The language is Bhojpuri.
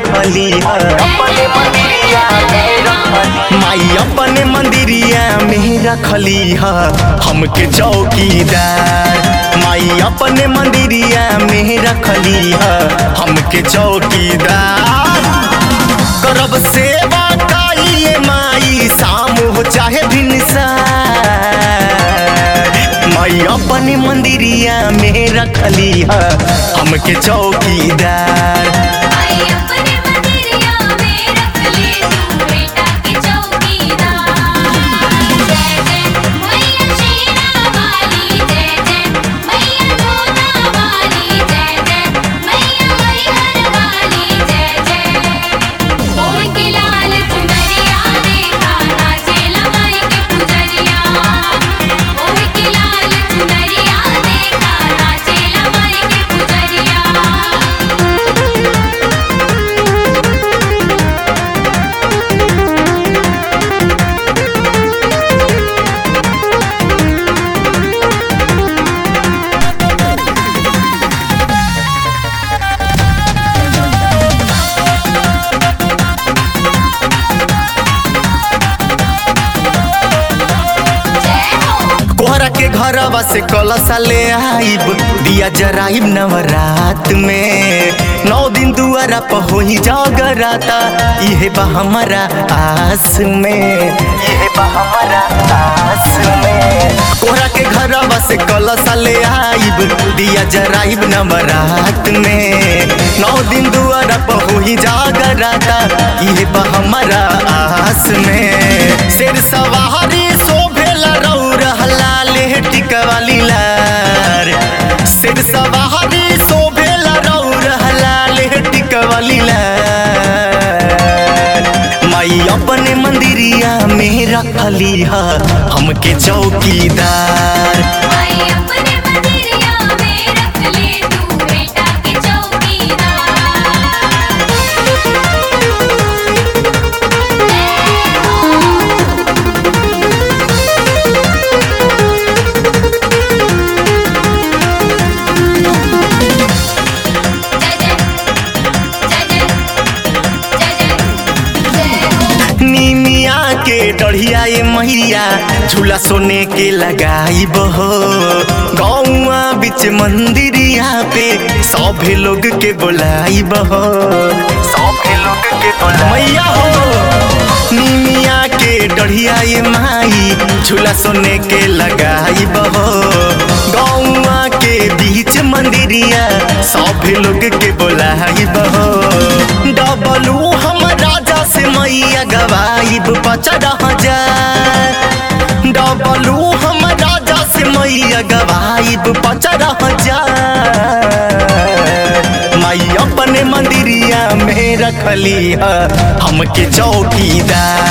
रखली है। माई अपने मंदिरिया में रखली है हमके चौकीदार। माई अपने मंदिरिया में रखली है हमके चौकीदार। करब सेवा काइए माई शाम हो चाहे भिनसार। माई अपने मंदिरिया में रखली है हमके चौकीदार। के घरवा से कलशा ले आइब दिया जराइब नवरात में। 9 दिन दुआरा पर होई जगराता इहे बा हमारा आस में। इहे बा हमारा आस में। कोहरा के घरवा से कलशा ले आइब दिया जराइब नवरात में। 9 दिन दुआरा पर होई जगराता इहे बा हमारा आस में। शेर सवारी शोभेला रौर हलाल टिकवाली लार। शेर सवारी शोभेला रौर हलाल टिकवाली लार। माई अपने मंदिरिया में रखली है हमके चौकीदार। के डढ़िया ये मैया झूला सोने के लगाई बहो। गौआ बीच मंदिरिया पे सभे लोग के बुलाई बहो। सभे लोग के बुलाई मैया हो। निमिया के डढ़िया ये माई झूला सोने के लगाई बहो। गौआ के बीच मंदिरिया सभे लोग के बुलाई बहो। डबलू हम राजा से मैया गवाइब 50,000। डबलू हम राजा से मैया गवाइब 50,000। माई अपने मंदिरिया में रखली है हमके चौकीदार।